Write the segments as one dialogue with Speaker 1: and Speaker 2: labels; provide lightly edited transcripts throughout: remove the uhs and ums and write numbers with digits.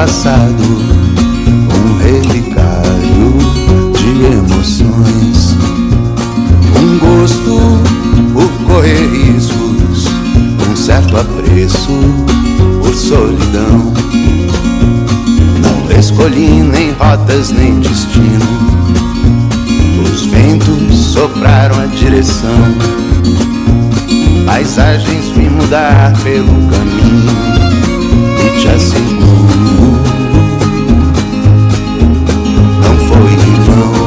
Speaker 1: passado, um relicário de emoções, um gosto por correr riscos, um certo apreço por solidão. Não escolhi nem rotas nem destino, os ventos sopraram a direção, paisagens vi mudar pelo caminho e te asseguro, não foi em vão.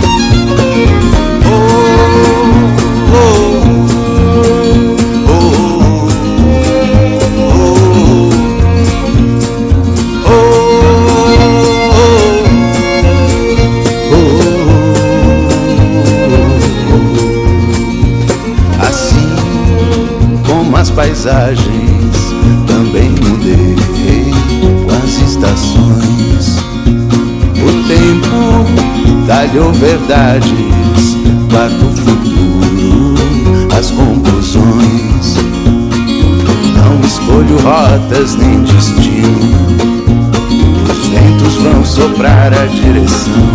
Speaker 1: As paisagens também mudei com as estações. O tempo talhou verdades, guarda o futuro, as conclusões. Não escolho rotas nem destino, os ventos vão soprar a direção,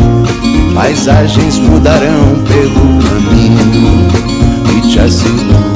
Speaker 1: paisagens mudarão pelo caminho e te asseguro,